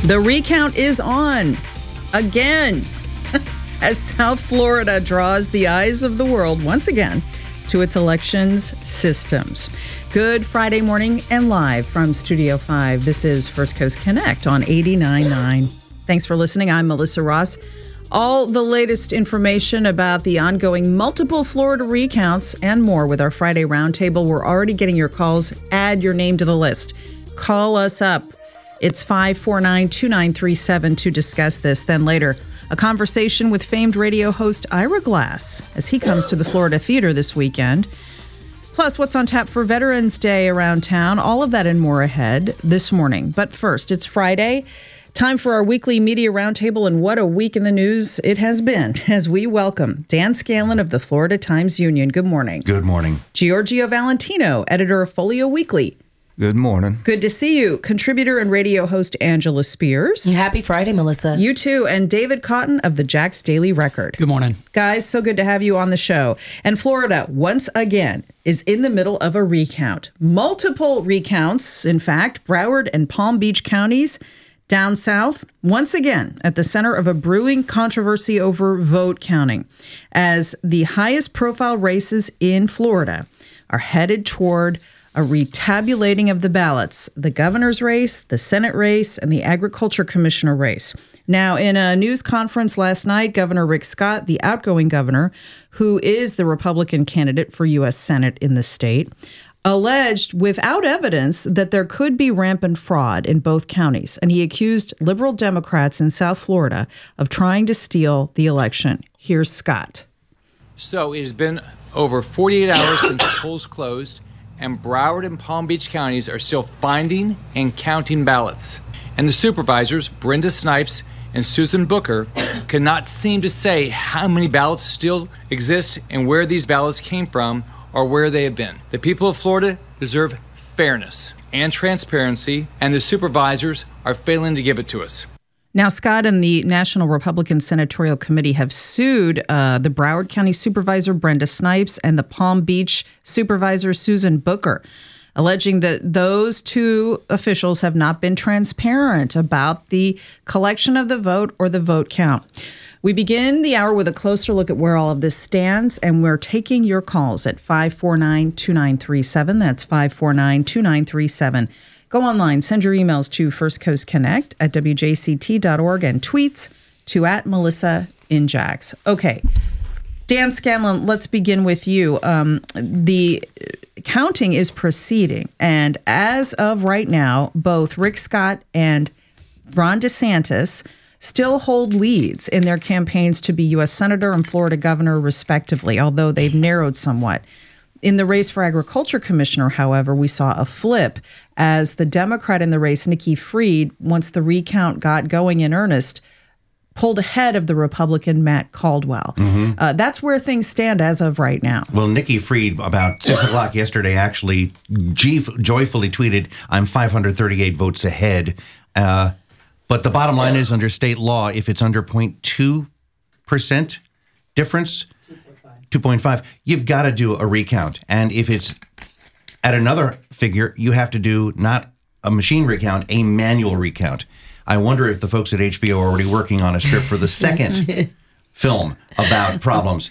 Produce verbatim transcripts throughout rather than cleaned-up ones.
The recount is on again as South Florida draws the eyes of the world once again to its elections systems. Good Friday morning and live from Studio five. This is First Coast Connect on eighty-nine point nine. Thanks for listening. I'm Melissa Ross. All the latest information about the ongoing multiple Florida recounts and more with our Friday Roundtable. We're already getting your calls. Add your name to the list. Call us up. It's five four nine, two nine three seven to discuss this. Then later, a conversation with famed radio host Ira Glass as he comes to the Florida Theater this weekend. Plus, what's on tap for Veterans Day around town. All of that and more ahead this morning. But first, it's Friday. Time for our weekly media roundtable, and what a week in the news it has been as we welcome Dan Scanlon of the Florida Times-Union. Good morning. Good morning. Giorgio Valentino, editor of Folio Weekly. Good morning. Good to see you. Contributor and radio host Angela Spears. Happy Friday, Melissa. You too. And David Cotton of the Jack's Daily Record. Good morning. Guys, so good to have you on the show. And Florida, once again, is in the middle of a recount. Multiple recounts, in fact, Broward and Palm Beach counties down south, once again, at the center of a brewing controversy over vote counting, as the highest profile races in Florida are headed toward a retabulating of the ballots, the governor's race, the Senate race, and the agriculture commissioner race. Now, in a news conference last night, Governor Rick Scott, the outgoing governor, who is the Republican candidate for U S Senate in the state, alleged without evidence that there could be rampant fraud in both counties. And he accused liberal Democrats in South Florida of trying to steal the election. Here's Scott. So it has been over forty-eight hours since the polls closed, and Broward and Palm Beach counties are still finding and counting ballots. And the supervisors, Brenda Snipes and Susan Booker, cannot seem to say how many ballots still exist and where these ballots came from or where they have been. The people of Florida deserve fairness and transparency, and the supervisors are failing to give it to us. Now, Scott and the National Republican Senatorial Committee have sued uh, the Broward County Supervisor Brenda Snipes and the Palm Beach Supervisor Susan Booker, alleging that those two officials have not been transparent about the collection of the vote or the vote count. We begin the hour with a closer look at where all of this stands, and we're taking your calls at five four nine, two nine three seven. That's five four nine, two nine three seven. Go online, send your emails to First Coast Connect at W J C T dot org and tweets to at Melissa in Jax. Okay, Dan Scanlon, let's begin with you. Um, the counting is proceeding, and as of right now, both Rick Scott and Ron DeSantis still hold leads in their campaigns to be U S Senator and Florida Governor, respectively, although they've narrowed somewhat. In the race for Agriculture Commissioner, however, we saw a flip as the Democrat in the race, Nikki Fried, once the recount got going in earnest, pulled ahead of the Republican Matt Caldwell. Mm-hmm. Uh, that's where things stand as of right now. Well, Nikki Fried, about six o'clock yesterday, actually joyfully tweeted, I'm five hundred thirty-eight votes ahead. Uh, but the bottom line is, under state law, if it's under zero point two percent difference, two point five, you've got to do a recount. And if it's at another figure, you have to do not a machine recount, a manual recount. I wonder if the folks at H B O are already working on a script for the second film about problems.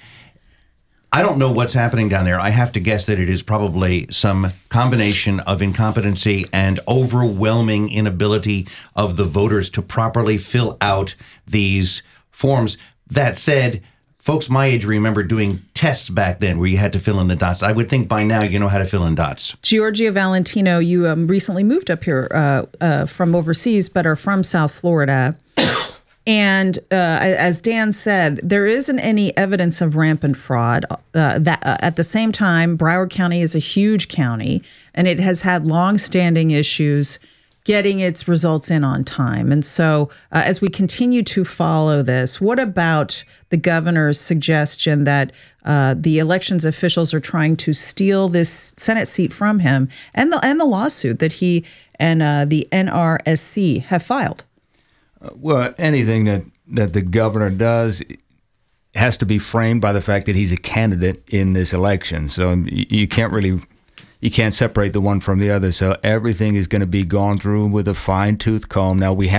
I don't know what's happening down there. I have to guess that it is probably some combination of incompetency and overwhelming inability of the voters to properly fill out these forms. That said, folks my age remember doing tests back then where you had to fill in the dots. I would think by now you know how to fill in dots. Giorgio Valentino, you um, recently moved up here uh, uh, from overseas, but are from South Florida. And uh, as Dan said, there isn't any evidence of rampant fraud. Uh, that uh, at the same time, Broward County is a huge county, and it has had longstanding issues getting its results in on time. And so uh, as we continue to follow this, what about the governor's suggestion that uh, the elections officials are trying to steal this Senate seat from him, and the, and the lawsuit that he and uh, the N R S C have filed? Well, anything that, that the governor does has to be framed by the fact that he's a candidate in this election. So you can't really, you can't separate the one from the other. So everything is going to be gone through with a fine-tooth comb. Now, we have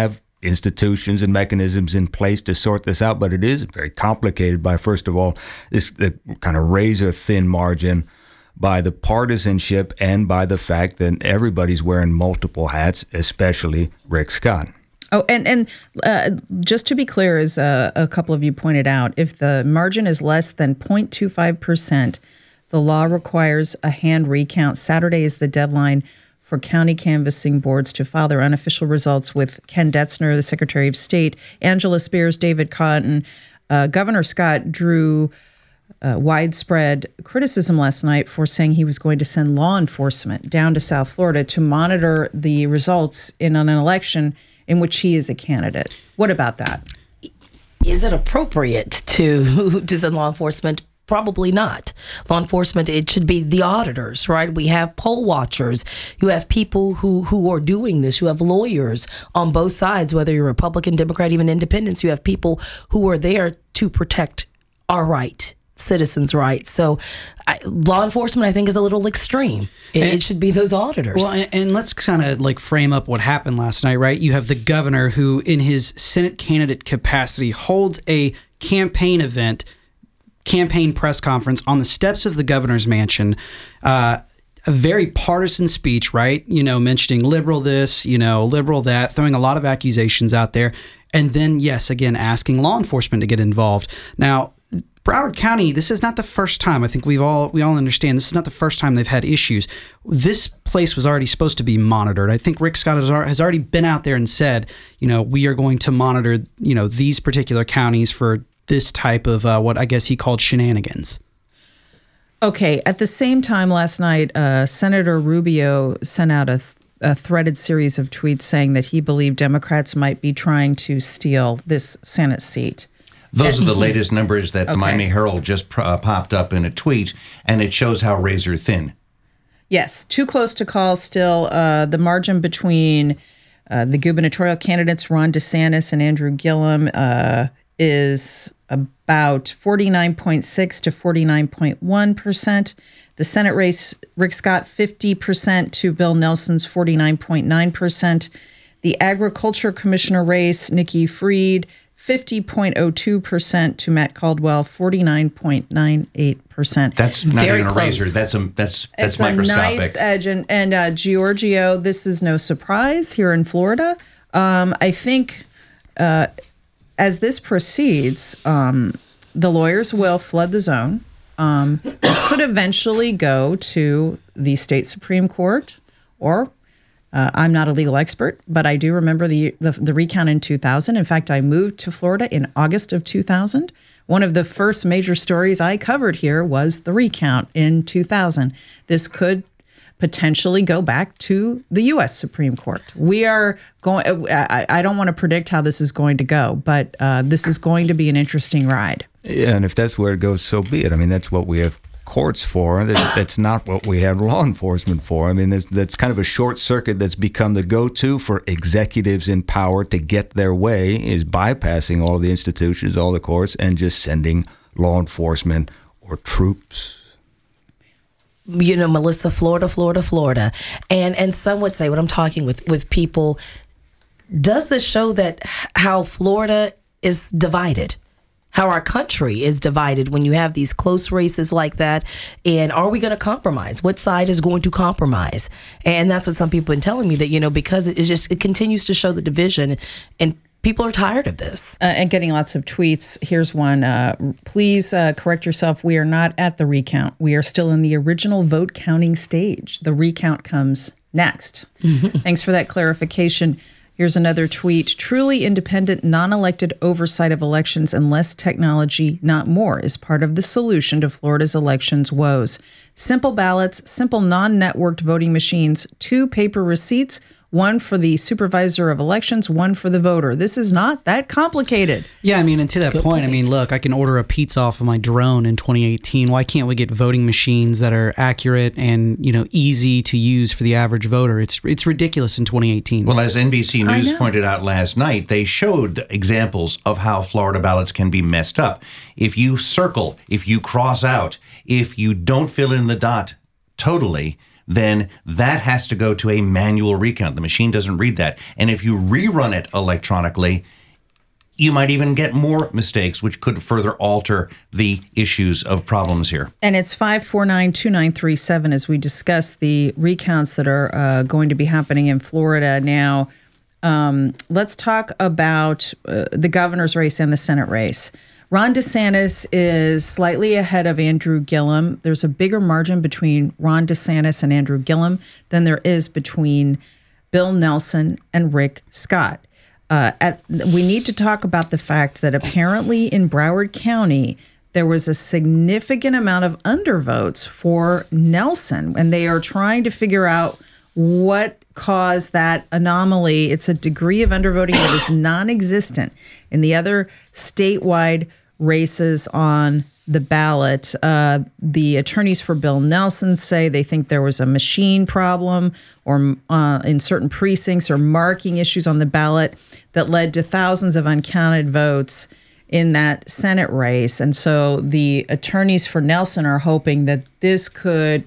institutions and mechanisms in place to sort this out, but it is very complicated by, first of all, this the kind of razor-thin margin by the partisanship and by the fact that everybody's wearing multiple hats, especially Rick Scott. Oh, and and uh, just to be clear, as uh, a couple of you pointed out, if the margin is less than zero point two five percent, the law requires a hand recount. Saturday is the deadline for county canvassing boards to file their unofficial results with Ken Detzner, the Secretary of State, Angela Spears, David Cotton. Uh, Governor Scott drew uh, widespread criticism last night for saying he was going to send law enforcement down to South Florida to monitor the results in an election in which he is a candidate. What about that? Is it appropriate to to send law enforcement? Probably not. Law enforcement, it should be the auditors, right? We have poll watchers. You have people who, who are doing this. You have lawyers on both sides, whether you're Republican, Democrat, even independents. You have people who are there to protect our right, citizens' rights. So I, law enforcement, I think, is a little extreme. It, and, it should be those auditors. Well, and, and let's kind of like frame up what happened last night, right? You have the governor who, in his Senate candidate capacity, holds a campaign event, campaign press conference on the steps of the governor's mansion. Uh, a very partisan speech, right? You know, mentioning liberal this, you know, liberal that, throwing a lot of accusations out there. And then, yes, again, asking law enforcement to get involved. Now, Broward County, this is not the first time. I think we've all we all understand this is not the first time they've had issues. This place was already supposed to be monitored. I think Rick Scott has, has already been out there and said, you know, we are going to monitor, you know, these particular counties for this type of uh, what I guess he called shenanigans. Okay. At the same time last night, uh, Senator Rubio sent out a, th- a threaded series of tweets saying that he believed Democrats might be trying to steal this Senate seat. Those are the latest numbers that Okay. the Miami Herald just uh, popped up in a tweet, and it shows how razor thin. Yes, too close to call still. Uh, the margin between uh, the gubernatorial candidates, Ron DeSantis and Andrew Gillum, uh, is about forty-nine point six to forty-nine point one percent. The Senate race, Rick Scott, fifty percent to Bill Nelson's forty-nine point nine percent. The agriculture commissioner race, Nikki Fried, fifty point zero two percent to Matt Caldwell, forty-nine point nine eight percent. That's not Very even a close. razor. That's a that's that's It's microscopic. a knife's edge. And, and uh, Giorgio, this is no surprise here in Florida. Um, I think uh, as this proceeds, um, the lawyers will flood the zone. Um, this could eventually go to the state Supreme Court, or uh, I'm not a legal expert, but I do remember the, the the recount in two thousand. In fact, I moved to Florida in August of two thousand. One of the first major stories I covered here was the recount in two thousand. This could potentially go back to the U S Supreme Court. We are going, I, I don't want to predict how this is going to go, but uh, this is going to be an interesting ride. Yeah, and if that's where it goes, so be it. I mean, that's what we have courts for. That's, that's not what we have law enforcement for. I mean, that's, that's kind of a short circuit that's become the go-to for executives in power to get their way, is bypassing all the institutions, all the courts, and just sending law enforcement or troops. You know, Melissa, Florida, Florida, Florida. And and some would say, when I'm talking with, with people, does this show that how Florida is divided? How our country is divided when you have these close races like that? And are we going to compromise? What side is going to compromise? And that's what some people have been telling me, that, you know, because it is just, it continues to show the division, and people are tired of this. Uh, and getting lots of tweets. Here's one. Uh, Please uh, correct yourself. We are not at the recount. We are still in the original vote counting stage. The recount comes next. Thanks for that clarification. Here's another tweet. Truly independent, non-elected oversight of elections and less technology, not more, is part of the solution to Florida's elections woes. Simple ballots, simple non-networked voting machines, two paper receipts, one for the supervisor of elections, one for the voter. This is not that complicated. Yeah, I mean, and to that Good point, I point. mean, look, I can order a pizza off of my drone in twenty eighteen. Why can't we get voting machines that are accurate and, you know, easy to use for the average voter? It's it's ridiculous in twenty eighteen. Well, as N B C I News know. pointed out last night, they showed examples of how Florida ballots can be messed up. If you circle, if you cross out, if you don't fill in the dot totally, then that has to go to a manual recount. The machine doesn't read that. And if you rerun it electronically, you might even get more mistakes, which could further alter the issues of problems here. And it's five four nine, two nine three seven as we discuss the recounts that are uh, going to be happening in Florida now. Um, let's talk about uh, the governor's race and the Senate race. Ron DeSantis is slightly ahead of Andrew Gillum. There's a bigger margin between Ron DeSantis and Andrew Gillum than there is between Bill Nelson and Rick Scott. Uh, at, we need to talk about the fact that apparently in Broward County, there was a significant amount of undervotes for Nelson, and they are trying to figure out what caused that anomaly. It's a degree of undervoting that is non-existent in the other statewide races on the ballot. Uh, the attorneys for Bill Nelson say they think there was a machine problem or uh, in certain precincts or marking issues on the ballot that led to thousands of uncounted votes in that Senate race. And so the attorneys for Nelson are hoping that this could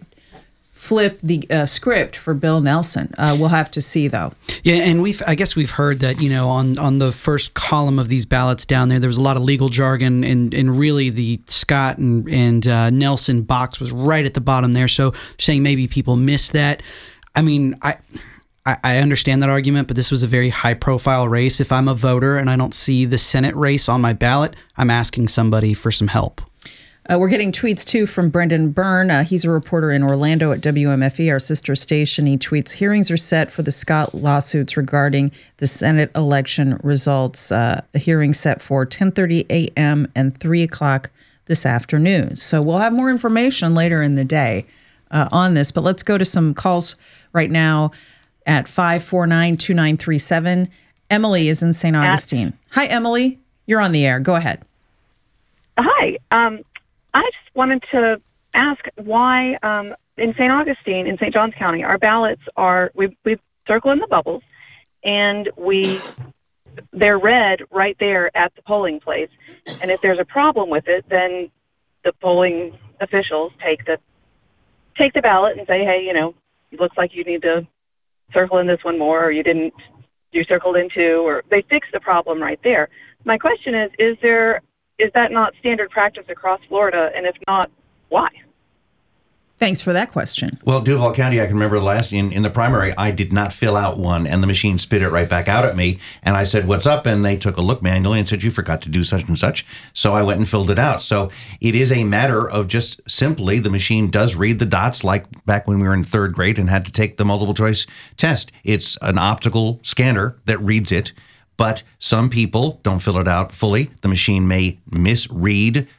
flip the uh, script for Bill Nelson. Uh, we'll have to see, though. Yeah, and we've I guess we've heard that, you know, on, on the first column of these ballots down there, there was a lot of legal jargon, and, and really the Scott and, and uh, Nelson box was right at the bottom there. So saying maybe people missed that. I mean, I, I I understand that argument, but this was a very high-profile race. If I'm a voter and I don't see the Senate race on my ballot, I'm asking somebody for some help. Uh, we're getting tweets, too, from Brendan Byrne. Uh, he's a reporter in Orlando at W M F E, our sister station. He tweets, hearings are set for the Scott lawsuits regarding the Senate election results. Uh, a hearing set for ten thirty a.m. and three o'clock this afternoon. So we'll have more information later in the day uh, on this. But let's go to some calls right now at five four nine, two nine three seven. Emily is in Saint Augustine. Hi, Emily. You're on the air. Go ahead. Hi. Um, I just wanted to ask why um, in Saint Augustine, in Saint Johns County, our ballots are, we we circle in the bubbles, and we they're read right there at the polling place. And if there's a problem with it, then the polling officials take the take the ballot and say, hey, you know, it looks like you need to circle in this one more, or you didn't, you circled in two, or they fix the problem right there. My question is, is there Is that not standard practice across Florida? And if not, why? Thanks for that question. Well, Duval County, I can remember last in, in the primary, I did not fill out one, and the machine spit it right back out at me. And I said, what's up? And they took a look manually and said, you forgot to do such and such. So I went and filled it out. So it is a matter of just simply the machine does read the dots like back when we were in third grade and had to take the multiple choice test. It's an optical scanner that reads it. But some people don't fill it out fully. The machine may misread.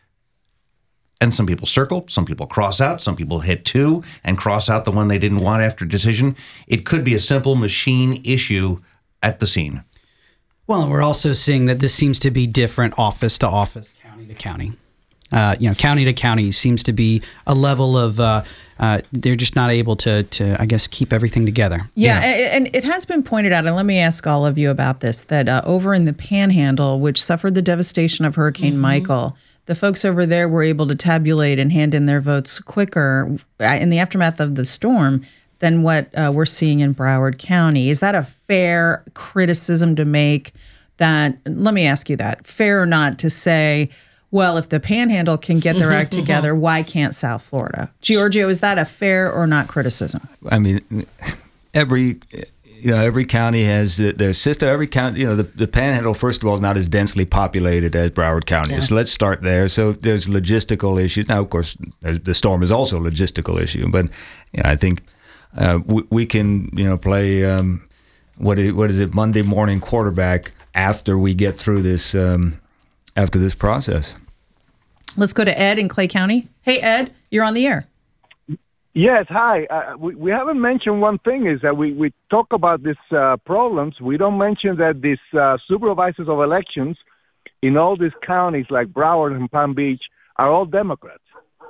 And some people circle, some people cross out, some people hit two and cross out the one they didn't want after decision. It could be a simple machine issue at the scene. Well, and we're also seeing that this seems to be different office to office, county to county. Uh, you know, county to county seems to be a level of uh, uh, they're just not able to, to, I guess, keep everything together. Yeah, yeah, and it has been pointed out, and let me ask all of you about this, that uh, over in the Panhandle, which suffered the devastation of Hurricane mm-hmm. Michael, the folks over there were able to tabulate and hand in their votes quicker in the aftermath of the storm than what uh, we're seeing in Broward County. Is that a fair criticism to make? That, let me ask you that, fair or not to say, well, if the Panhandle can get their act together, why can't South Florida? Giorgio, is that a fair or not criticism? I mean, every you know every county has their system. Every county, you know, the, the Panhandle, first of all, is not as densely populated as Broward County is. Yeah. So let's start there. So there's logistical issues. Now, of course, the storm is also a logistical issue, but you know, I think uh, we, we can you know play um, what is, what is it Monday morning quarterback after we get through this. Um, after this process. Let's go to Ed in Clay County. Hey, Ed, you're on the air. Yes, hi. Uh, we, we haven't mentioned one thing is that we, we talk about these uh, problems. We don't mention that these uh, supervisors of elections in all these counties like Broward and Palm Beach are all Democrats.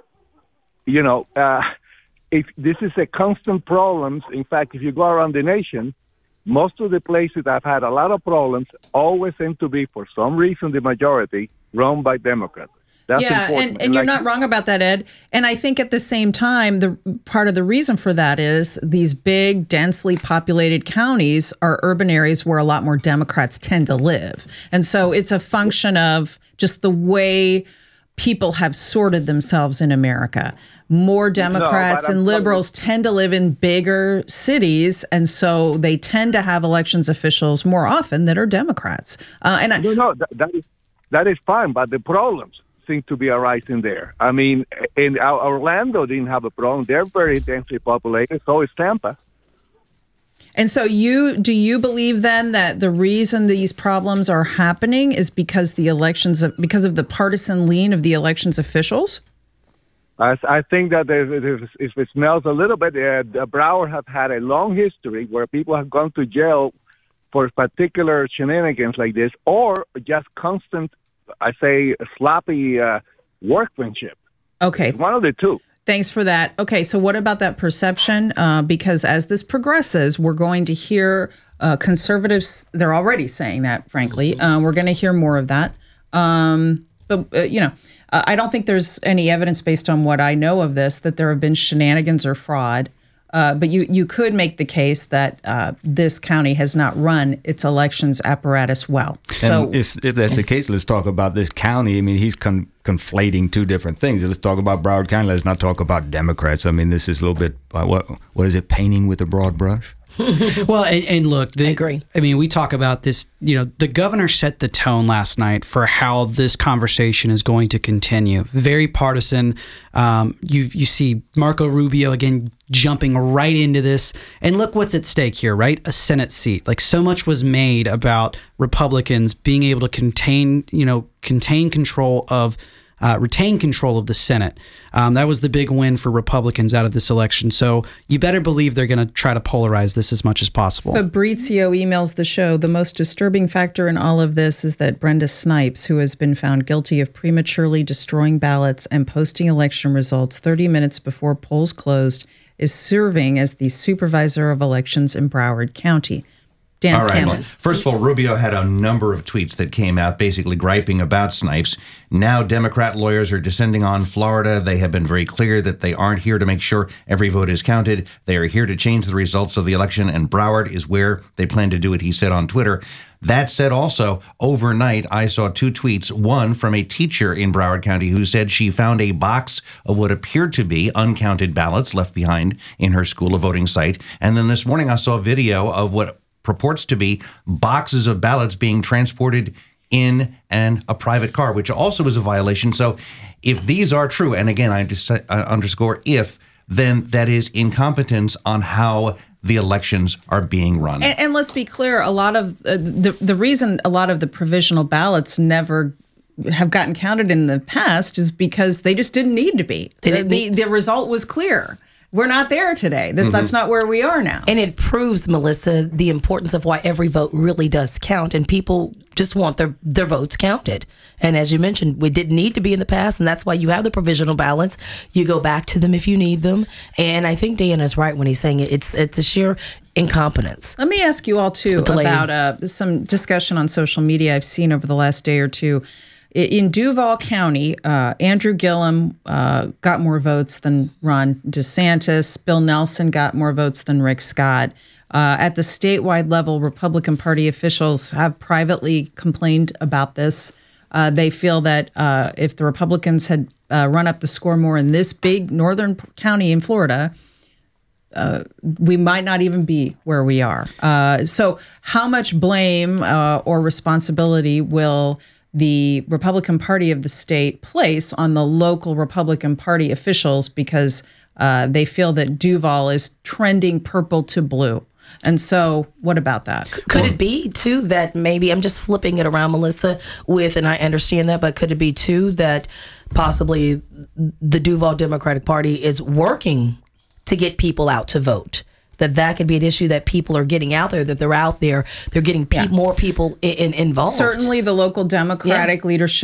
You know, uh, if this is a constant problem. In fact, if you go around the nation, most of the places that have had a lot of problems always seem to be, for some reason, the majority run by Democrats. That's yeah, important. and, and you're like, not wrong about that, Ed. And I think at the same time, the part of the reason for that is these big, densely populated counties are urban areas where a lot more Democrats tend to live. And so it's a function of just the way people have sorted themselves in America. More Democrats no, and liberals tend to live in bigger cities, and so they tend to have elections officials more often that are Democrats. Uh, and I, no, no, that, that is that is fine, but the problems seem to be arising there. I mean, in Orlando didn't have a problem; they're very densely populated. So is Tampa. And so, you do you believe then that the reason these problems are happening is because the elections, because of the partisan lean of the elections officials? I, I think that if it, it smells a little bit, uh, Broward have had a long history where people have gone to jail for particular shenanigans like this, or just constant, I say, sloppy uh, workmanship. Okay. One of the two. Thanks for that. Okay, so what about that perception? Uh, because as this progresses, we're going to hear uh, conservatives, they're already saying that, frankly. Uh, we're going to hear more of that. Um, but, uh, you know, uh, I don't think there's any evidence based on what I know of this that there have been shenanigans or fraud. Uh, but you, you could make the case that uh, this county has not run its elections apparatus well. So and if, if that's the case, let's talk about this county. I mean, he's con- conflating two different things. Let's talk about Broward County. Let's not talk about Democrats. I mean, this is a little bit, uh, what what is it, painting with a broad brush? Well, and, and look, the, I agree. I mean, we talk about this, you know, the governor set the tone last night for how this conversation is going to continue. Very partisan. Um, you, you see Marco Rubio, again, jumping right into this. And look what's at stake here, right? A Senate seat. Like, so much was made about Republicans being able to contain, you know, contain control of Uh, retain control of the Senate. Um, that was the big win for Republicans out of this election. So you better believe they're going to try to polarize this as much as possible. Fabrizio emails the show, the most disturbing factor in all of this is that Brenda Snipes, who has been found guilty of prematurely destroying ballots and posting election results thirty minutes before polls closed, is serving as the supervisor of elections in Broward County. Dan All right. Scanlon. Well, first of all, Rubio had a number of tweets that came out basically griping about Snipes. Now Democrat lawyers are descending on Florida. They have been very clear that they aren't here to make sure every vote is counted. They are here to change the results of the election, and Broward is where they plan to do it, he said on Twitter. That said, also, overnight, I saw two tweets, one from a teacher in Broward County who said she found a box of what appeared to be uncounted ballots left behind in her school, a voting site. And then this morning I saw a video of what purports to be boxes of ballots being transported in and a private car, which also is a violation. So if these are true, and again, I just uh, underscore if, then that is incompetence on how the elections are being run. And, and let's be clear, a lot of uh, the the reason a lot of the provisional ballots never have gotten counted in the past is because they just didn't need to be. The, the, the result was clear. We're not there today. That's, mm-hmm. that's not where we are now. And it proves, Melissa, the importance of why every vote really does count. And people just want their, their votes counted. And as you mentioned, we didn't need to be in the past. And that's why you have the provisional ballots. You go back to them if you need them. And I think Dan is right when he's saying it. It's, it's a sheer incompetence. Let me ask you all, too, about uh, some discussion on social media I've seen over the last day or two. In Duval County, uh, Andrew Gillum uh, got more votes than Ron DeSantis. Bill Nelson got more votes than Rick Scott. Uh, at the statewide level, Republican Party officials have privately complained about this. Uh, they feel that uh, if the Republicans had uh, run up the score more in this big northern county in Florida, uh, we might not even be where we are. Uh, so how much blame uh, or responsibility will the Republican Party of the state place on the local Republican Party officials because uh, they feel that Duval is trending purple to blue? And so what about that? Could it be, too, that maybe, I'm just flipping it around, Melissa, with, and I understand that, but could it be, too, that possibly the Duval Democratic Party is working to get people out to vote? That that could be an issue that people are getting out there, that they're out there, they're getting pe- yeah. more people in, in, involved. Certainly the local Democratic yeah. leadership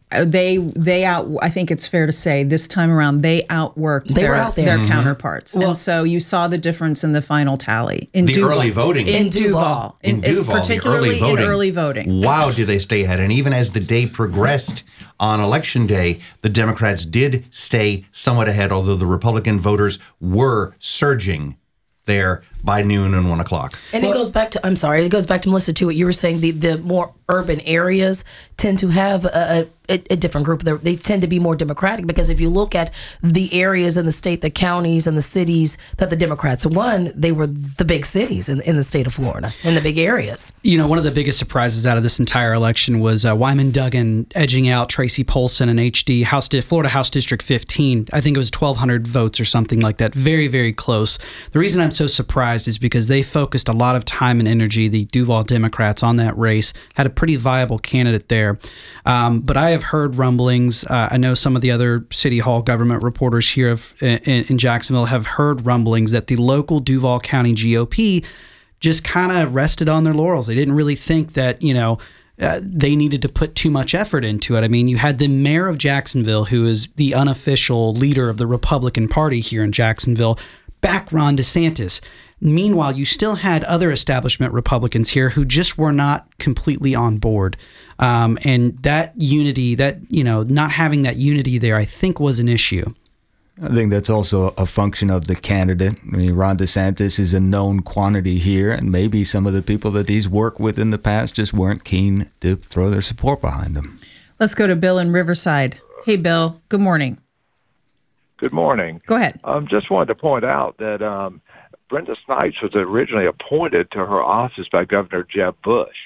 uh, they they out. I think it's fair to say this time around they outworked They their, were out there. their Mhm. counterparts, Well- and so you saw the difference in the final tally in The Duval. early voting. in, In Duval. Duval, In is Duval, the particularly early voting. in early voting. Wow, do they stay ahead? And even as the day progressed on election day, the Democrats did stay somewhat ahead, although the Republican voters were surging there by noon and one o'clock. And it goes back to, I'm sorry, it goes back to Melissa too, what you were saying, the, the more urban areas tend to have a, a, a different group. They're, they tend to be more Democratic because if you look at the areas in the state, the counties and the cities that the Democrats won, they were the big cities in, in the state of Florida, in the big areas. You know, one of the biggest surprises out of this entire election was uh, Wyman Duggan edging out Tracy Polson in H D, House Di- Florida House District fifteen. I think it was twelve hundred votes or something like that. Very, very close. The reason I'm so surprised is because they focused a lot of time and energy, the Duval Democrats, on that race, had a pretty viable candidate there. Um, but I have heard rumblings. Uh, I know some of the other City Hall government reporters here of, in, in Jacksonville have heard rumblings that the local Duval County G O P just kind of rested on their laurels. They didn't really think that, you know, uh, they needed to put too much effort into it. I mean, you had the mayor of Jacksonville, who is the unofficial leader of the Republican Party here in Jacksonville, back Ron DeSantis. Meanwhile, you still had other establishment Republicans here who just were not completely on board. Um, and that unity, that, you know, not having that unity there, I think was an issue. I think that's also a function of the candidate. I mean, Ron DeSantis is a known quantity here, and maybe some of the people that he's worked with in the past just weren't keen to throw their support behind him. Let's go to Bill in Riverside. Hey, Bill. Good morning. Good morning. Go ahead. Um, just wanted to point out that um, Brenda Snipes was originally appointed to her office by Governor Jeb Bush.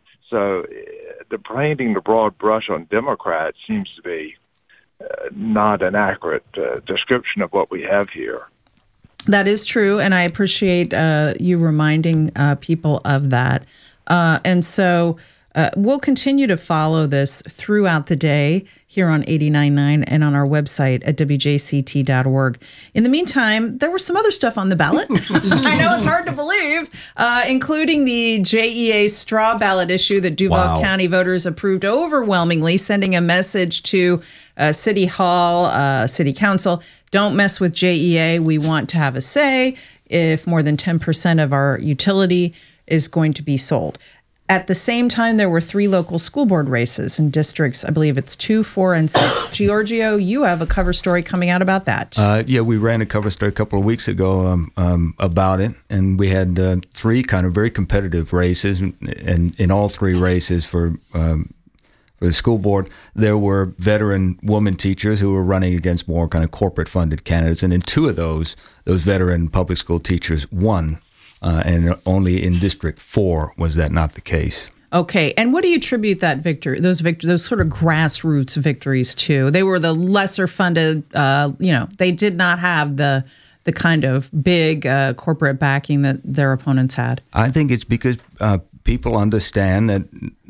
So uh, the painting the broad brush on Democrats seems to be uh, not an accurate uh, description of what we have here. That is true, and I appreciate uh, you reminding uh, people of that. Uh, and so uh, we'll continue to follow this throughout the day here on eighty-nine point nine and on our website at w j c t dot org. In the meantime, there was some other stuff on the ballot. I know it's hard to believe, uh, including the J E A straw ballot issue that Duval Wow. County voters approved overwhelmingly, sending a message to uh, City Hall, uh, City Council, don't mess with J E A. We want to have a say if more than ten percent of our utility is going to be sold. At the same time, there were three local school board races in districts. I believe it's two, four, and six. Giorgio, you have a cover story coming out about that. Uh, yeah, we ran a cover story a couple of weeks ago um, um, about it, and we had uh, three kind of very competitive races, and, and in all three races for um, for the school board, there were veteran woman teachers who were running against more kind of corporate-funded candidates, and in two of those, those veteran public school teachers won. Uh, and only in District Four was that not the case. Okay, and what do you attribute that victory, those victor, those sort of grassroots victories to? They were the lesser funded. Uh, you know, they did not have the the kind of big uh, corporate backing that their opponents had. I think it's because uh, people understand that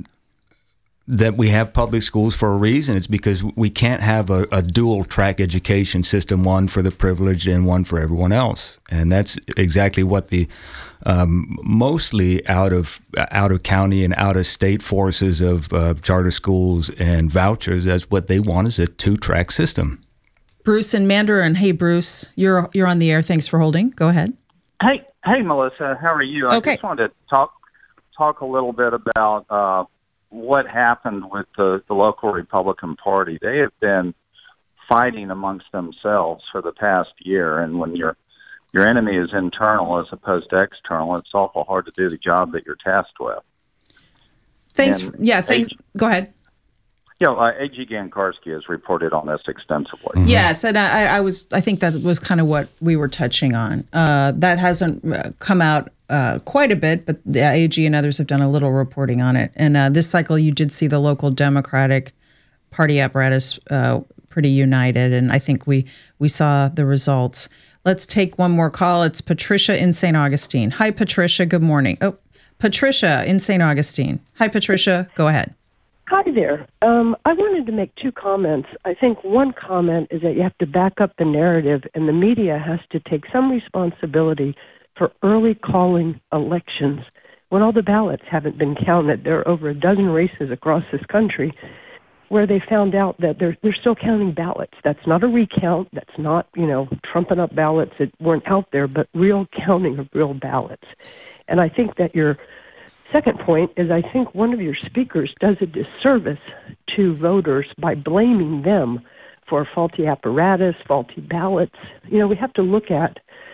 that we have public schools for a reason. It's because we can't have a, a dual track education system, one for the privileged and one for everyone else. And that's exactly what the um, mostly out of out of county and out of state forces of uh, charter schools and vouchers. That's what they want, is a two track system. Bruce and Mandarin. Hey, Bruce, you're you're on the air. Thanks for holding. Go ahead. Hey, hey, Melissa, how are you? Okay. I just wanted to talk talk a little bit about uh, what happened with the, the local Republican Party. They have been fighting amongst themselves for the past year, and when your your enemy is internal as opposed to external, it's awful hard to do the job that you're tasked with. Thanks. And yeah, thanks. A G, Go ahead. Yeah, uh, A G Gankarski has reported on this extensively. Yes, and I, I was. I think that was kind of what we were touching on. Uh, that hasn't uh, come out uh, quite a bit, but the A G and others have done a little reporting on it. And uh, this cycle, you did see the local Democratic Party apparatus uh, pretty united, and I think we we saw the results. Let's take one more call. It's Patricia in Saint Augustine. Hi, Patricia. Good morning. Oh, Patricia in Saint Augustine. Hi, Patricia. Go ahead. Hi there. Um, I wanted to make two comments. I think one comment is that you have to back up the narrative, and the media has to take some responsibility for early calling elections when all the ballots haven't been counted. There are over a dozen races across this country. where they found out that they're they're still counting ballots. That's not a recount. That's not, you know, trumping up ballots that weren't out there, but real counting of real ballots. And I think that your second point is I think one of your speakers does a disservice to voters by blaming them for faulty apparatus, faulty ballots. You know, we have to look at,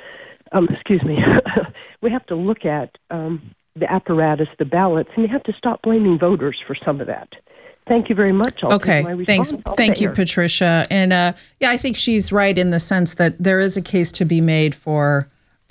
um, excuse me, we have to look at um, the apparatus, the ballots, and you have to stop blaming voters for some of that. Thank you very much. I'll okay, my thanks. Thank you, Patricia. And uh, yeah, I think she's right in the sense that there is a case to be made for,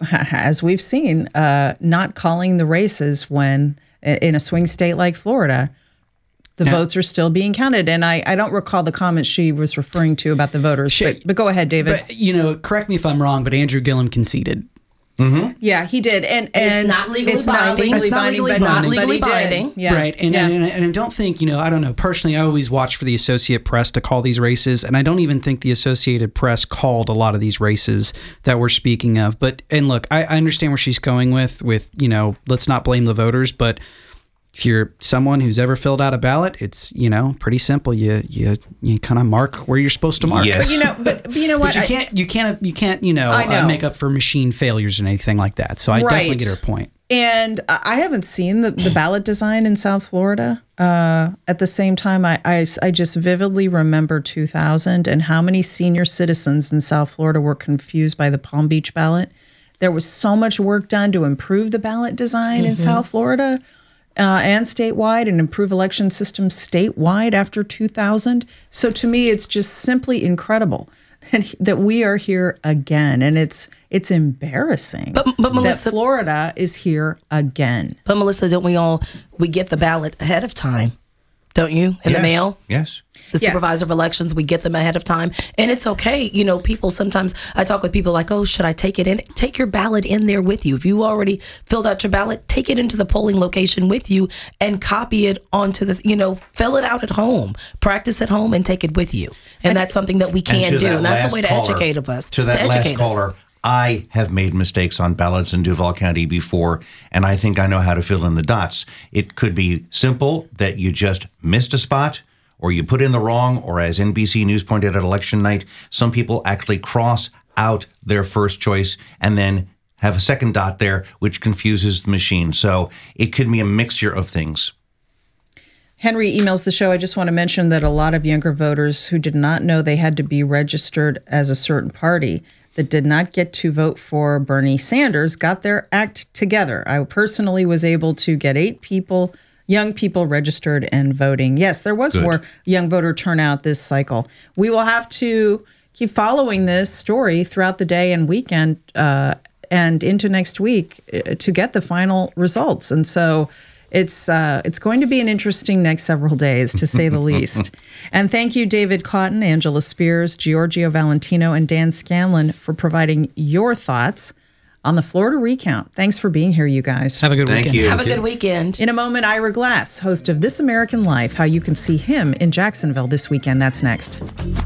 as we've seen, uh, not calling the races when in a swing state like Florida, the yeah. votes are still being counted. And I, I don't recall the comment she was referring to about the voters. She, but, but go ahead, David. But, you know, correct me if I'm wrong, but Andrew Gillum conceded. Mm-hmm. Yeah, he did, and and, and it's not legally it's binding. Not legally it's not binding, legally but, binding. But legally he binding. did. Yeah. Right, and, yeah. and and I don't think, you know, I don't know personally. I always watch for the Associated Press to call these races, and I don't even think the Associated Press called a lot of these races that we're speaking of. But and look, I, I understand where she's going with with you know, let's not blame the voters, but if you're someone who's ever filled out a ballot, it's, you know, pretty simple. You you you kind of mark where you're supposed to mark. Yes. But you know, but, but you know what? But you can't you can't you can't you know, I know. Uh, make up for machine failures or anything like that. So I Right. definitely get her point. And I haven't seen the, the ballot design in South Florida. Uh, at the same time, I, I, I just vividly remember two thousand and how many senior citizens in South Florida were confused by the Palm Beach ballot. There was so much work done to improve the ballot design mm-hmm. in South Florida. Uh, and statewide, and improve election systems statewide after two thousand. So to me, it's just simply incredible that, that we are here again, and it's it's embarrassing but, but Melissa, that Florida is here again. But Melissa, don't we all we get the ballot ahead of time? Don't you in yes. the mail? Yes. The Yes. supervisor of elections, we get them ahead of time. And it's okay. You know, people sometimes, I talk with people like, oh, should I take it in? Take your ballot in there with you. If you already filled out your ballot, take it into the polling location with you and copy it onto the, you know, fill it out at home, practice at home and take it with you. And, and that's something that we can do. And and that's a way to caller, educate of us. To that to last educate caller, us. I have made mistakes on ballots in Duval County before, and I think I know how to fill in the dots. It could be simple that you just missed a spot, or you put in the wrong, or as N B C News pointed out election night, some people actually cross out their first choice and then have a second dot there, which confuses the machine. So it could be a mixture of things. Henry emails the show. I just want to mention that a lot of younger voters who did not know they had to be registered as a certain party that did not get to vote for Bernie Sanders got their act together. I personally was able to get eight people young people registered and voting. Yes, there was Good. more young voter turnout this cycle. We will have to keep following this story throughout the day and weekend uh, and into next week to get the final results. And so it's uh, it's going to be an interesting next several days, to say the least. And thank you, David Cotton, Angela Spears, Giorgio Valentino, and Dan Scanlon for providing your thoughts on the Florida recount. Thanks for being here, you guys. Have a good Thank weekend. you. Have a good weekend. In a moment, Ira Glass, host of This American Life, how you can see him in Jacksonville this weekend. That's next.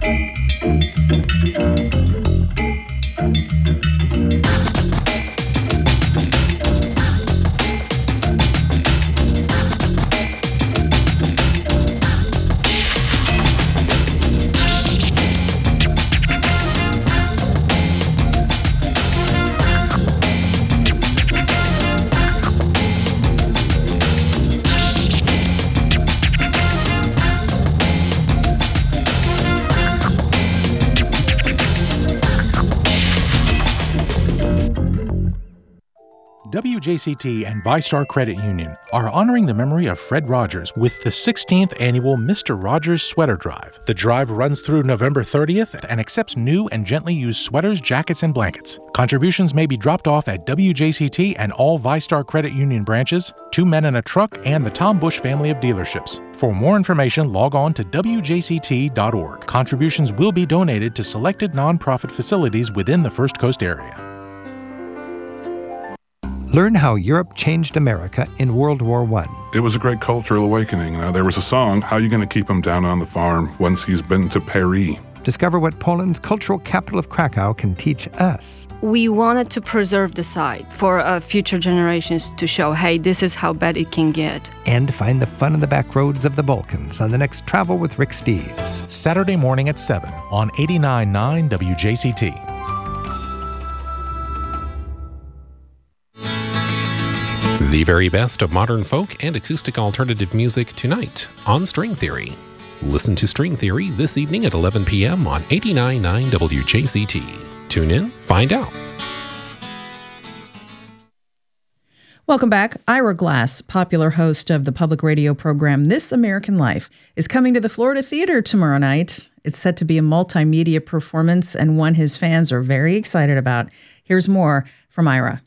W J C T and VyStar Credit Union are honoring the memory of Fred Rogers with the sixteenth annual Mister Rogers Sweater Drive. The drive runs through November thirtieth and accepts new and gently used sweaters, jackets, and blankets. Contributions may be dropped off at W J C T and all VyStar Credit Union branches, Two Men and a Truck, and the Tom Bush family of dealerships. For more information, log on to W J C T dot org. Contributions will be donated to selected nonprofit facilities within the First Coast area. Learn how Europe changed America in World War One. It was a great cultural awakening. Now, there was a song, How You Gonna Keep Him Down on the Farm Once He's Been to Paris? Discover what Poland's cultural capital of Krakow can teach us. We wanted to preserve the site for uh, future generations to show, hey, this is how bad it can get. And find the fun in the back roads of the Balkans on the next Travel with Rick Steves. Saturday morning at seven on eighty-nine point nine W J C T. The very best of modern folk and acoustic alternative music tonight on String Theory. Listen to String Theory this evening at eleven p.m. on eighty-nine point nine W J C T. Tune in, find out. Welcome back. Ira Glass, popular host of the public radio program This American Life, is coming to the Florida Theater tomorrow night. It's set to be a multimedia performance and one his fans are very excited about. Here's more from Ira.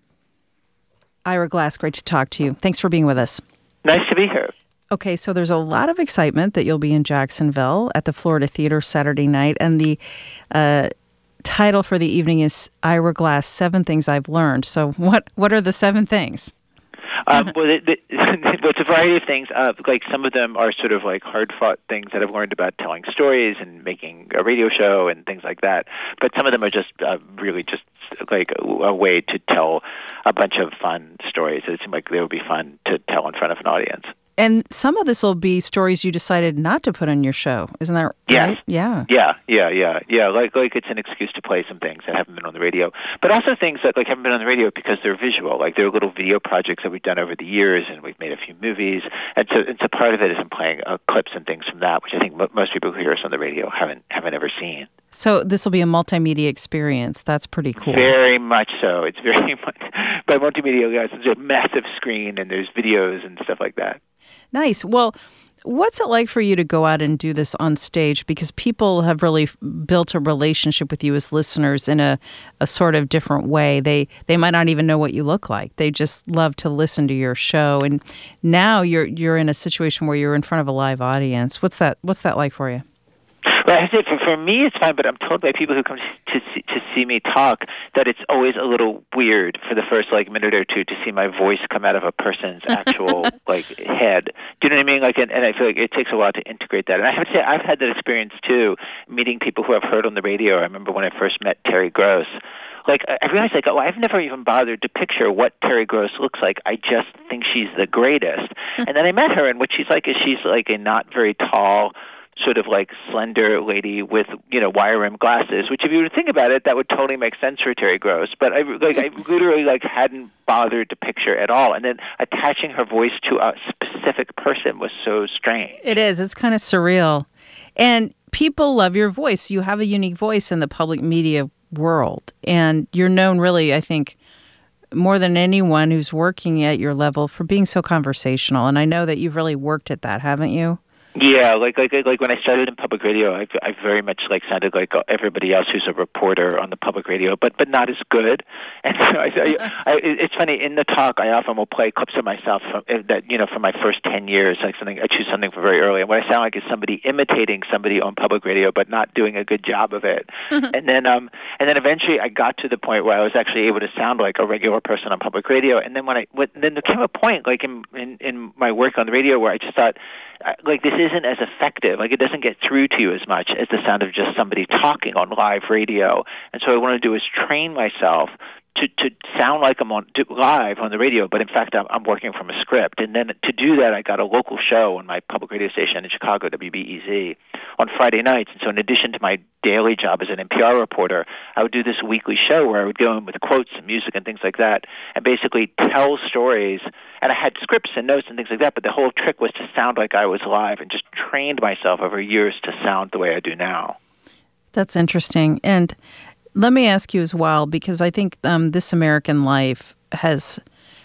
Ira Glass, great to talk to you. Thanks for being with us. Nice to be here. Okay, so there's a lot of excitement that you'll be in Jacksonville at the Florida Theater Saturday night, and the uh, title for the evening is Ira Glass, Seven Things I've Learned. So what what are the seven things? Um, well, it, it, it's a variety of things. Uh, like some of them are sort of like hard-fought things that I've learned about telling stories and making a radio show and things like that. But some of them are just uh, really just like a, a way to tell a bunch of fun stories. It seemed like they would be fun to tell in front of an audience. And some of this will be stories you decided not to put on your show, isn't that right? Yes. Yeah. Yeah, yeah, yeah, yeah. Like, like it's an excuse to play some things that haven't been on the radio, but also things that like haven't been on the radio because they're visual. Like there are little video projects that we've done over the years, and we've made a few movies. And so, and so part of it is I'm playing uh, clips and things from that, which I think m- most people who hear us on the radio haven't haven't ever seen. So this will be a multimedia experience. That's pretty cool. Very much so. It's very much. By multimedia, guys, there's a massive screen and there's videos and stuff like that. Nice. Well, what's it like for you to go out and do this on stage? Because people have really built a relationship with you as listeners in a, a sort of different way. They they might not even know what you look like. They just love to listen to your show. And now you're you're in a situation where you're in front of a live audience. What's that What's that like for you? Well, I said for, for me it's fine, but I'm told by people who come to see, to see me talk that it's always a little weird for the first like minute or two to see my voice come out of a person's actual like head. Do you know what I mean? Like, and, and I feel like it takes a while to integrate that. And I have to say, I've had that experience too, meeting people who I've heard on the radio. I remember when I first met Terry Gross. Like, I realized, like, oh, I've never even bothered to picture what Terry Gross looks like. I just think she's the greatest. And then I met her, and what she's like is she's like a not very tall, sort of like slender lady with, you know, wire rimmed glasses, which if you were to think about it, that would totally make sense for Terry Gross. But I like I literally like hadn't bothered to picture at all. And then attaching her voice to a specific person was so strange. It is. It's kind of surreal. And people love your voice. You have a unique voice in the public media world. And you're known really, I think, more than anyone who's working at your level for being so conversational. And I know that you've really worked at that, haven't you? Yeah, like like like when I started in public radio, I I very much like sounded like everybody else who's a reporter on the public radio, but but not as good. And so I, I, I it's funny in the talk I often will play clips of myself from, that you know from my first ten years, like something I choose something from very early, and what I sound like is somebody imitating somebody on public radio, but not doing a good job of it. and then um and then eventually I got to the point where I was actually able to sound like a regular person on public radio. And then when I when, then there came a point like in in, in my work on the radio where I just thought like this isn't as effective. Like it doesn't get through to you as much as the sound of just somebody talking on live radio. And so what I want to do is train myself to, to sound like I'm on to, live on the radio, but in fact I'm, I'm working from a script. And then to do that, I got a local show on my public radio station in Chicago, W B E Z, on Friday nights. And so in addition to my daily job as an N P R reporter, I would do this weekly show where I would go in with quotes and music and things like that and basically tell stories. And I had scripts and notes and things like that, but the whole trick was to sound like I was live and just trained myself over years to sound the way I do now. That's interesting. And let me ask you as well, because I think um, This American Life has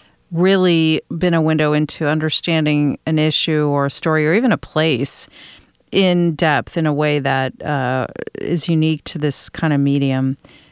really been a window into understanding an issue or a story or even a place in depth in a way that uh, is unique to this kind of medium.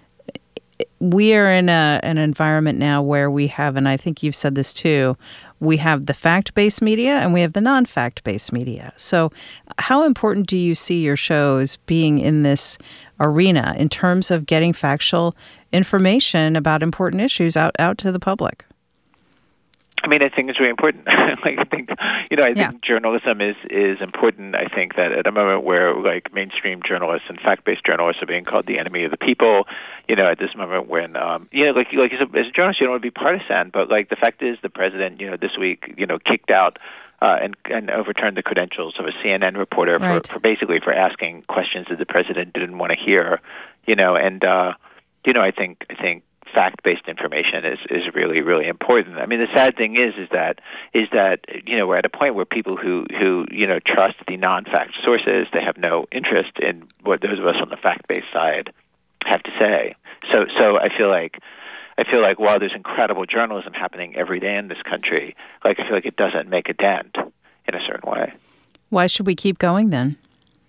We are in a, an environment now where we have, and I think you've said this too, we have the fact-based media and we have the non-fact-based media. So how important do you see your shows being in this arena in terms of getting factual information about important issues out, out to the public? I mean, I think it's really important. like, I think, you know, I think Yeah. journalism is, is important. I think that at a moment where, like, mainstream journalists and fact-based journalists are being called the enemy of the people, you know, at this moment when, um, you know, like, like as a, as a journalist, you don't want to be partisan, but, like, the fact is the president, you know, this week, you know, kicked out uh, and, and overturned the credentials of a C N N reporter Right. for, for basically for asking questions that the president didn't want to hear, you know, and, uh, you know, I think, I think, fact-based information is, is really, really important. I mean, the sad thing is, is that, is that, you know, we're at a point where people who, who, you know, trust the non-fact sources, they have no interest in what those of us on the fact-based side have to say. So, so I feel like, I feel like while there's incredible journalism happening every day in this country, like, I feel like it doesn't make a dent in a certain way. Why should we keep going then?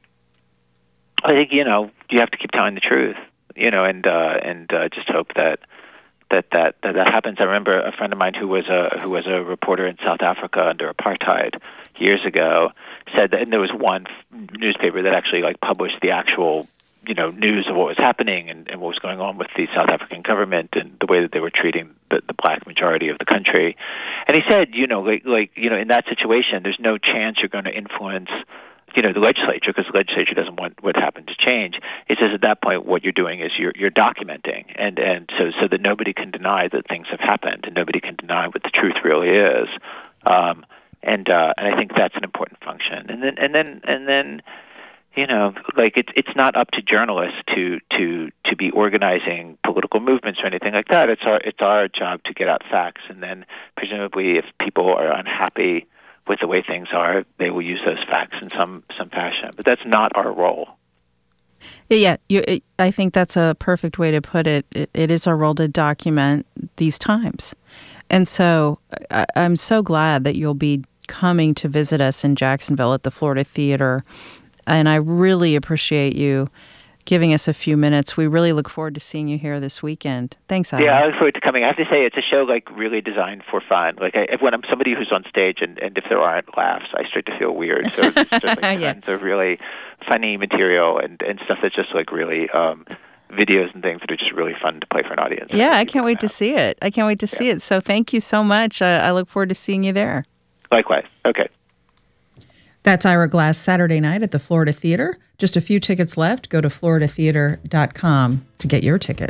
I think, you know, you have to keep telling the truth, you know, and, uh, and, uh, just hope that, That, that that that happens. I remember a friend of mine who was a who was a reporter in South Africa under apartheid years ago said that, and there was one f- newspaper that actually like published the actual you know news of what was happening and, and what was going on with the South African government and the way that they were treating the, the black majority of the country. And he said, you know, like like you know, in that situation, there's no chance you're going to influence you know, the legislature, because the legislature doesn't want what happened to change. It says at that point what you're doing is you're you're documenting, and, and so so that nobody can deny that things have happened, and nobody can deny what the truth really is. Um, and uh, and I think that's an important function. And then and then and then, you know, like it's it's not up to journalists to to to be organizing political movements or anything like that. It's our it's our job to get out facts, and then presumably if people are unhappy with the way things are, they will use those facts in some, some fashion. But that's not our role. Yeah, you, it, I think that's a perfect way to put it. it. It is our role to document these times. And so I, I'm so glad that you'll be coming to visit us in Jacksonville at the Florida Theater. And I really appreciate you giving us a few minutes. We really look forward to seeing you here this weekend. Thanks, Ira. Yeah, I look forward to coming. I have to say, it's a show like really designed for fun. Like I, when I'm somebody who's on stage, and, and if there aren't laughs, I start to feel weird. So it's just like yeah. tons of really funny material and, and stuff that's just like really um, videos and things that are just really fun to play for an audience. Yeah, I can't wait to see it. I can't wait to see it. So thank you so much. I, I look forward to seeing you there. Likewise. Okay. That's Ira Glass Saturday night at the Florida Theater. Just a few tickets left. Go to florida theater dot com to get your ticket.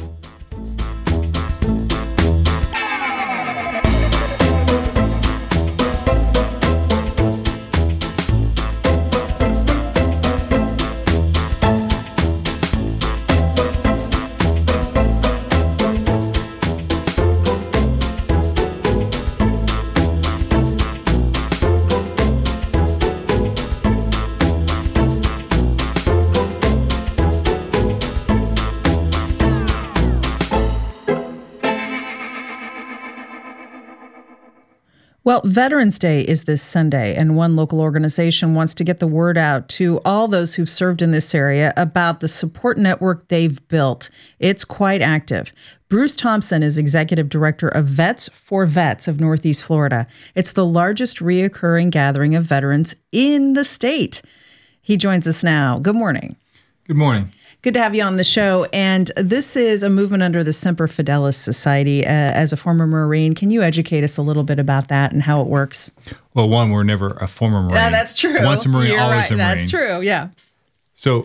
Well, Veterans Day is this Sunday, and one local organization wants to get the word out to all those who've served in this area about the support network they've built. It's quite active. Bruce Thompson is executive director of Vets for Vets of Northeast Florida. It's the largest reoccurring gathering of veterans in the state. He joins us now. Good morning. Good morning. Good to have you on the show. And this is a movement under the Semper Fidelis Society. Uh, as a former Marine, can you educate us a little bit about that and how it works? Well, one, we're never a former Marine. Yeah, that's true. Once a Marine, You're always right. a Marine. That's true, yeah. So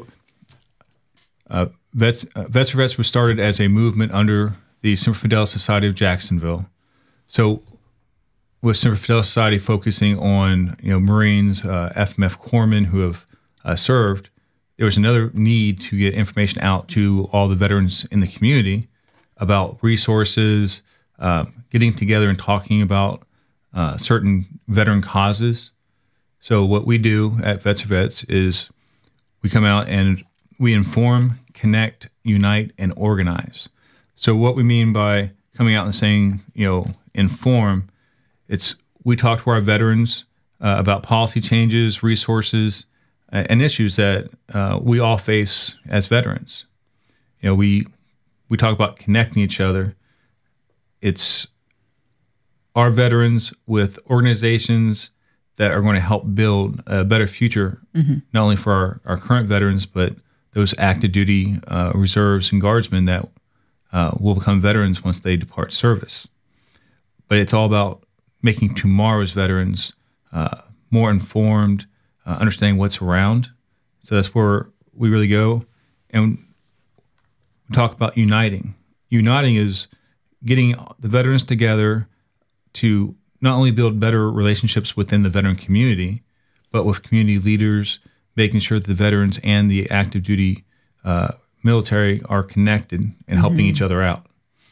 uh, Vets, uh, Vets for Vets was started as a movement under the Semper Fidelis Society of Jacksonville. So with Semper Fidelis Society focusing on you know Marines, uh, F M F corpsmen who have uh, served, there was another need to get information out to all the veterans in the community about resources, uh, getting together and talking about uh, certain veteran causes. So what we do at Vets for Vets is we come out and we inform, connect, unite, and organize. So what we mean by coming out and saying, you know, inform, it's we talk to our veterans uh, about policy changes, resources, and issues that uh, we all face as veterans. You know, we we talk about connecting each other. It's our veterans with organizations that are going to help build a better future, mm-hmm. not only for our, our current veterans, but those active duty uh, reserves and guardsmen that uh, will become veterans once they depart service. But it's all about making tomorrow's veterans uh, more informed, uh, understanding what's around. So that's where we really go. And we talk about uniting. Uniting is getting the veterans together to not only build better relationships within the veteran community, but with community leaders, making sure that the veterans and the active duty uh, military are connected and helping Mm-hmm. each other out.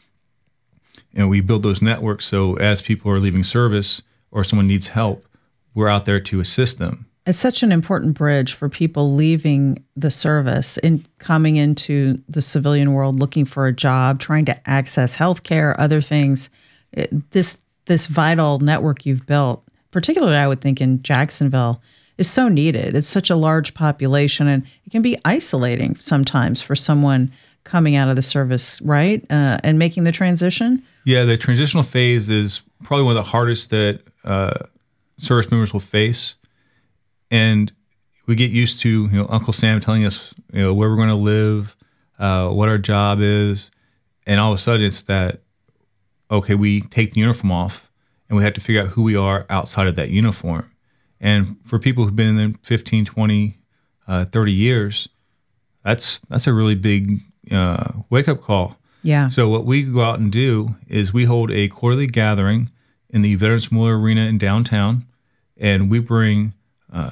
And we build those networks so as people are leaving service or someone needs help, we're out there to assist them. It's such an important bridge for people leaving the service and coming into the civilian world, looking for a job, trying to access healthcare, other things. It, this this vital network you've built, particularly I would think in Jacksonville, is so needed. It's such a large population, and it can be isolating sometimes for someone coming out of the service, right, uh, and making the transition. Yeah, the transitional phase is probably one of the hardest that uh, service members will face. And we get used to, you know, Uncle Sam telling us, you know, where we're going to live, uh, what our job is, and all of a sudden it's that, okay, we take the uniform off and we have to figure out who we are outside of that uniform. And for people who've been in there fifteen, twenty, uh, thirty years, that's that's a really big uh, wake-up call. Yeah. So what we go out and do is we hold a quarterly gathering in the Veterans Memorial Arena in downtown, and we bring uh,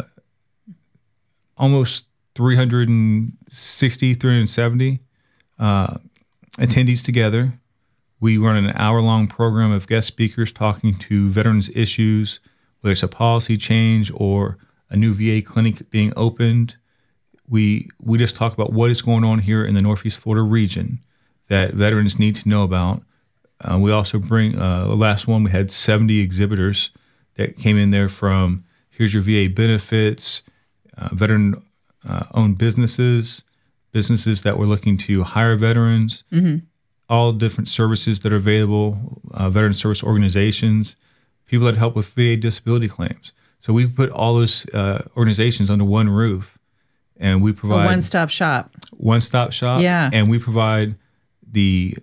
almost three hundred sixty, three hundred seventy uh, attendees together. We run an hour-long program of guest speakers talking to veterans issues, whether it's a policy change or a new V A clinic being opened. We we just talk about what is going on here in the Northeast Florida region that veterans need to know about. Uh, we also bring, uh, the last one, we had seventy exhibitors that came in there from, here's your V A benefits, uh, veteran-owned uh, businesses, businesses that were looking to hire veterans, Mm-hmm. all different services that are available, uh, veteran service organizations, people that help with V A disability claims. So we put all those uh, organizations under one roof, and we provide A one-stop shop. One-stop shop. Yeah. And we provide the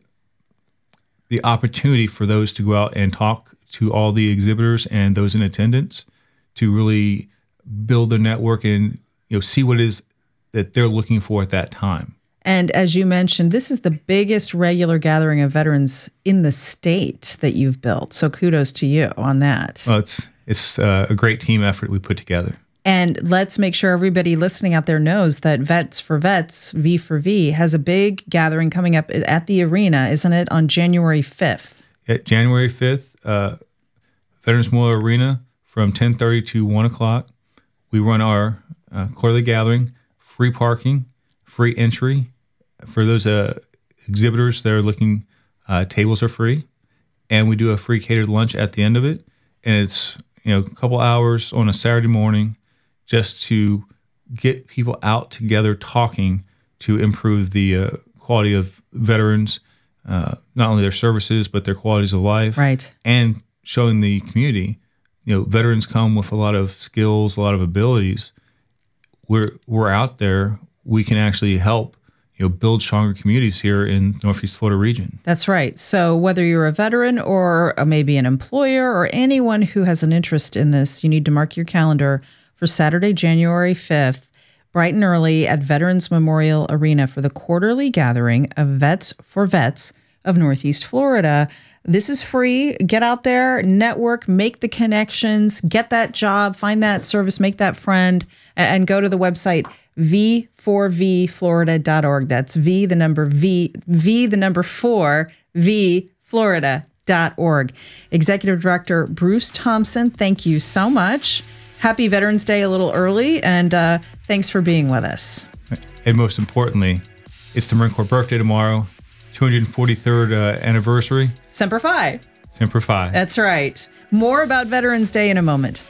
the opportunity for those to go out and talk to all the exhibitors and those in attendance to really build their network and, you know, see what it is that they're looking for at that time. And as you mentioned, this is the biggest regular gathering of veterans in the state that you've built. So kudos to you on that. Well, it's it's uh, a great team effort we put together. And let's make sure everybody listening out there knows that Vets for Vets, V for V, has a big gathering coming up at the arena, isn't it, on January fifth? At January fifth, uh, Veterans Memorial Arena from ten thirty to one o'clock. We run our uh, quarterly gathering, free parking, free entry. For those uh, exhibitors that are looking, uh, tables are free. And we do a free catered lunch at the end of it. And it's, you know, a couple hours on a Saturday morning just to get people out together talking to improve the uh, quality of veterans, uh, not only their services, but their qualities of life. Right. And showing the community, you know, veterans come with a lot of skills, a lot of abilities. We're, we're out there. We can actually help, you know, build stronger communities here in the Northeast Florida region. That's right. So whether you're a veteran or maybe an employer or anyone who has an interest in this, you need to mark your calendar for Saturday, January fifth, bright and early at Veterans Memorial Arena for the quarterly gathering of Vets for Vets of Northeast Florida. This is free. Get out there, network, make the connections, get that job, find that service, make that friend, and go to the website v four v florida dot org. That's V, the number V, V, the number four, V, Florida dot org. Executive Director Bruce Thompson, thank you so much. Happy Veterans Day a little early, and uh, thanks for being with us. And most importantly, it's the Marine Corps birthday tomorrow, two hundred forty-third uh, anniversary. Semper Fi. Semper Fi. That's right. More about Veterans Day in a moment.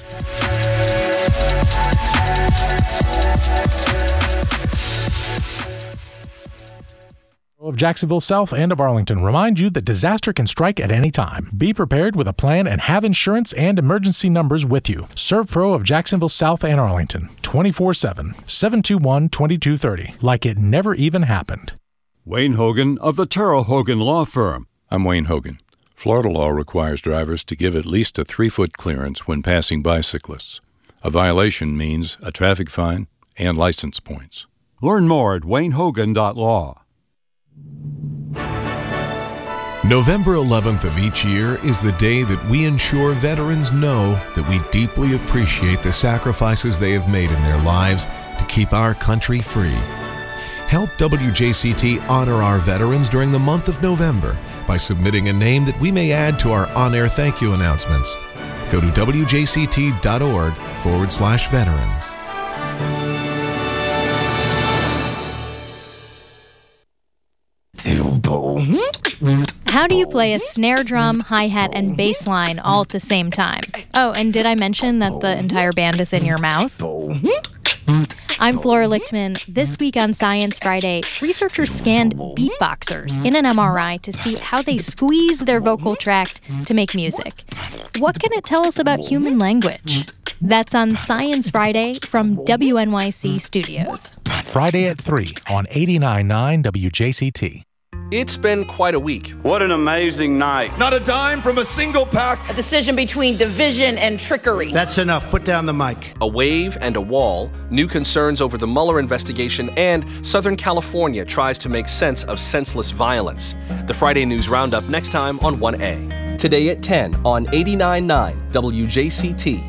Of Jacksonville South and of Arlington remind you that disaster can strike at any time. Be prepared with a plan and have insurance and emergency numbers with you. ServPro of Jacksonville South and Arlington, twenty-four seven, seven two one, two two three zero, like it never even happened. Wayne Hogan of the Terrell Hogan Law Firm. I'm Wayne Hogan. Florida law requires drivers to give at least a three-foot clearance when passing bicyclists. A violation means a traffic fine and license points. Learn more at wayne hogan dot law. November eleventh of each year is the day that we ensure veterans know that we deeply appreciate the sacrifices they have made in their lives to keep our country free. Help W J C T honor our veterans during the month of November by submitting a name that we may add to our on-air thank you announcements. Go to w j c t dot org forward slash veterans. How do you play a snare drum, hi-hat, and bass line all at the same time? Oh, and did I mention that the entire band is in your mouth? I'm Flora Lichtman. This week on Science Friday, researchers scanned beatboxers in an M R I to see how they squeeze their vocal tract to make music. What can it tell us about human language? That's on Science Friday from W N Y C Studios. Friday at three on eighty-nine point nine W J C T. It's been quite a week. What an amazing night. Not a dime from a single pack. A decision between division and trickery. That's enough. Put down the mic. A wave and a wall, new concerns over the Mueller investigation, and Southern California tries to make sense of senseless violence. The Friday News Roundup next time on one A. Today at ten on eighty-nine point nine W J C T.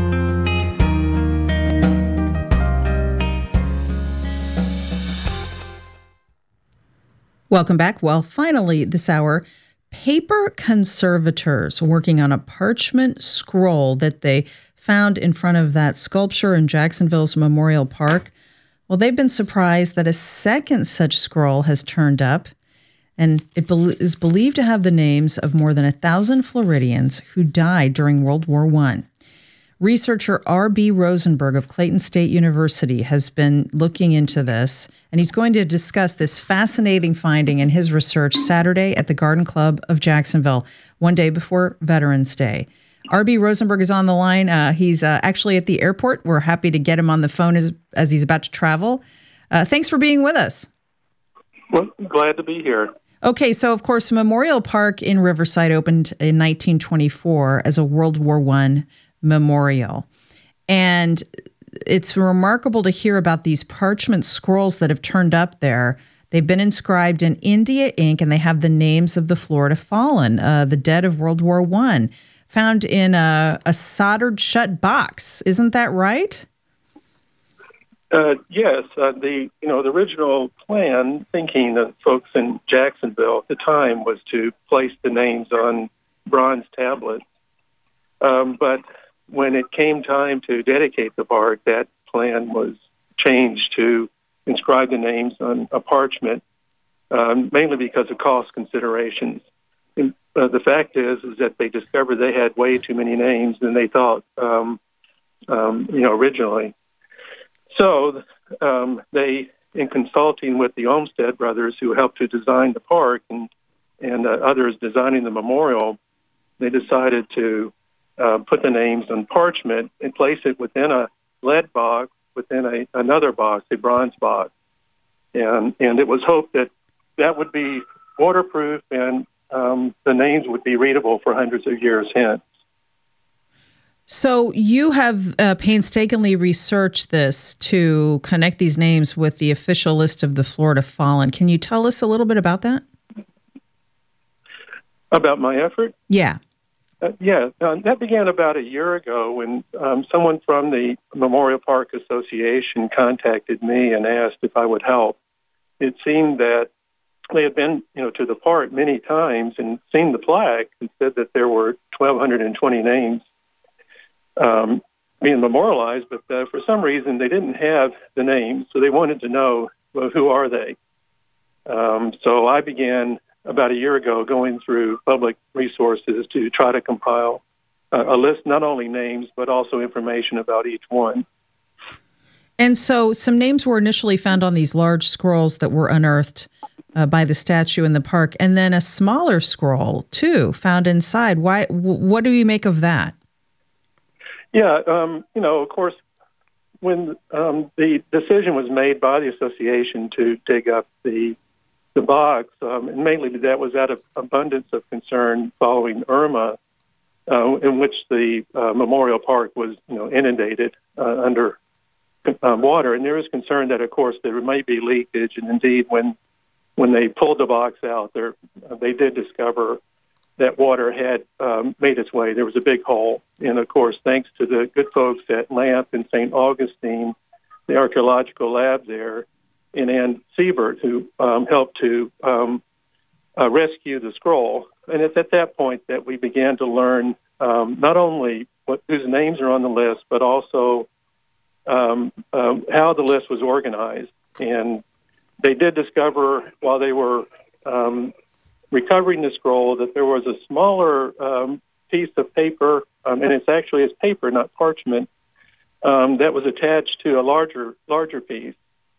Welcome back. Well, finally, this hour, paper conservators working on a parchment scroll that they found in front of that sculpture in Jacksonville's Memorial Park. Well, they've been surprised that a second such scroll has turned up, and it be- is believed to have the names of more than a thousand Floridians who died during World War One. Researcher R B Rosenberg of Clayton State University has been looking into this, and he's going to discuss this fascinating finding in his research Saturday at the Garden Club of Jacksonville, one day before Veterans Day. R B Rosenberg is on the line. Uh, he's uh, actually at the airport. We're happy to get him on the phone as, as he's about to travel. Uh, thanks for being with us. Well, glad to be here. Okay, so of course, Memorial Park in Riverside opened in nineteen twenty-four as a World War One memorial. And it's remarkable to hear about these parchment scrolls that have turned up there. They've been inscribed in India ink, and they have the names of the Florida fallen, uh, the dead of World War One, found in a, a soldered shut box. Isn't that right? Uh, yes, uh, the you know the original plan, thinking of folks in Jacksonville at the time, was to place the names on bronze tablets. Um, but when it came time to dedicate the park, that plan was changed to inscribe the names on a parchment, um, mainly because of cost considerations. And, uh, the fact is, is that they discovered they had way too many names than they thought, um, um, you know, originally. So um, they, in consulting with the Olmsted brothers, who helped to design the park, and and uh, others designing the memorial, they decided to Uh, put the names on parchment and place it within a lead box, within a, another box, a bronze box. And and it was hoped that that would be waterproof and um, the names would be readable for hundreds of years hence. So you have uh, painstakingly researched this to connect these names with the official list of the Florida fallen. Can you tell us a little bit about that? About my effort? Yeah. Uh, yeah, uh, that began about a year ago when um, someone from the Memorial Park Association contacted me and asked if I would help. It seemed that they had been, you know, to the park many times and seen the plaque and said that there were one thousand two hundred twenty names um, being memorialized, but uh, for some reason they didn't have the names, so they wanted to know, well, who are they? Um, so I began about a year ago going through public resources to try to compile uh, a list, not only names, but also information about each one. And so some names were initially found on these large scrolls that were unearthed uh, by the statue in the park, and then a smaller scroll, too, found inside. Why? W- what do you make of that? Yeah, um, you know, of course, when um, the decision was made by the association to dig up the the box, um, and mainly that was out of abundance of concern following Irma, uh, in which the uh, Memorial Park was, you know, inundated uh, under um, water, and there is concern that, of course, there may be leakage. And indeed, when when they pulled the box out, there uh, they did discover that water had um, made its way. There was a big hole, and of course, thanks to the good folks at Lamp and Saint Augustine, the archaeological lab there, and Ann Siebert, who um, helped to um, uh, rescue the scroll. And it's at that point that we began to learn um, not only what, whose names are on the list, but also um, um, how the list was organized. And they did discover, while they were um, recovering the scroll, that there was a smaller um, piece of paper, um, and it's actually it's paper, not parchment, um, that was attached to a larger larger piece.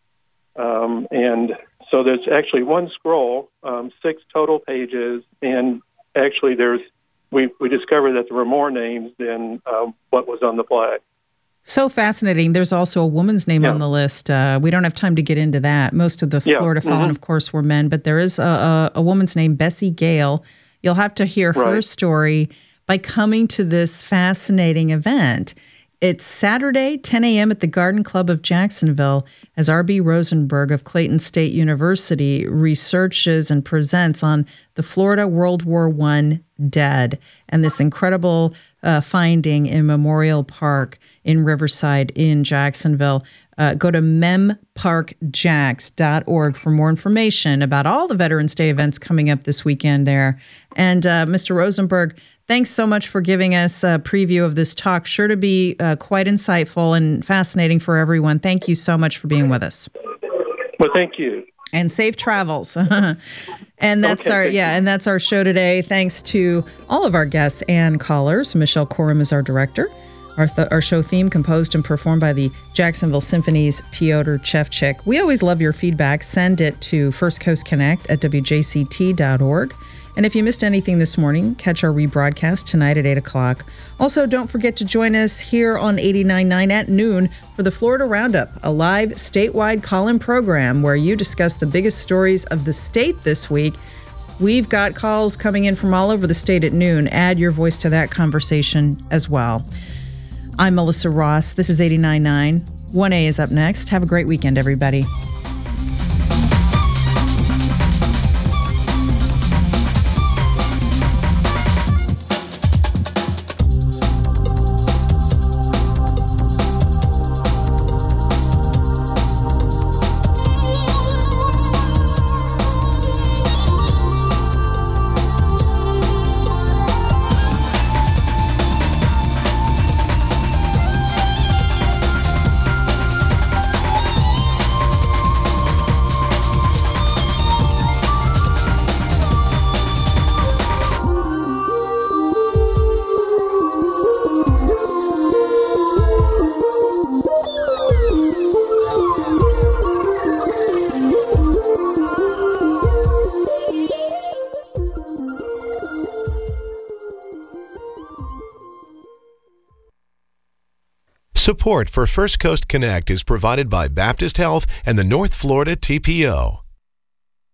Um, and so there's actually one scroll, um, six total pages, and actually there's we, we discovered that there were more names than um, what was on the plaque. So fascinating. There's also a woman's name yeah. on the list. Uh, we don't have time to get into that. Most of the yeah. Florida Fawn, mm-hmm. of course, were men, but there is a, a, a woman's name, Bessie Gale. You'll have to hear right. her story by coming to this fascinating event. It's Saturday, ten a.m. at the Garden Club of Jacksonville, as R B Rosenberg of Clayton State University researches and presents on the Florida World War One dead and this incredible uh, finding in Memorial Park in Riverside in Jacksonville. Uh, go to mem park jax dot org for more information about all the Veterans Day events coming up this weekend there. And uh, Mister Rosenberg, thanks so much for giving us a preview of this talk. Sure to be uh, quite insightful and fascinating for everyone. Thank you so much for being with us. Well, thank you. And safe travels. And that's okay, our yeah, and that's our show today. Thanks to all of our guests and callers. Michelle Corum is our director. Our, th- our show theme composed and performed by the Jacksonville Symphony's Piotr Chevchik. We always love your feedback. Send it to First Coast Connect at w j c t dot org. And if you missed anything this morning, catch our rebroadcast tonight at eight o'clock. Also, don't forget to join us here on eighty-nine point nine at noon for the Florida Roundup, a live statewide call-in program where you discuss the biggest stories of the state this week. We've got calls coming in from all over the state at noon. Add your voice to that conversation as well. I'm Melissa Ross. This is eighty-nine point nine. one A is up next. Have a great weekend, everybody. Support for First Coast Connect is provided by Baptist Health and the North Florida T P O.